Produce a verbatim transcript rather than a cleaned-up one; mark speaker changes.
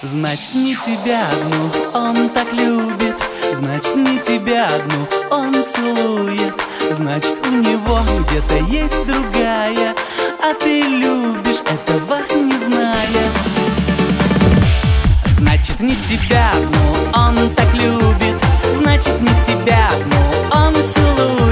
Speaker 1: Значит, не тебя одну он так любит, значит, не тебя одну он целует, значит, у него где-то есть другая, а ты любишь этого не зная. Значит, не тебя одну он так любит, значит, не тебя одну он целует,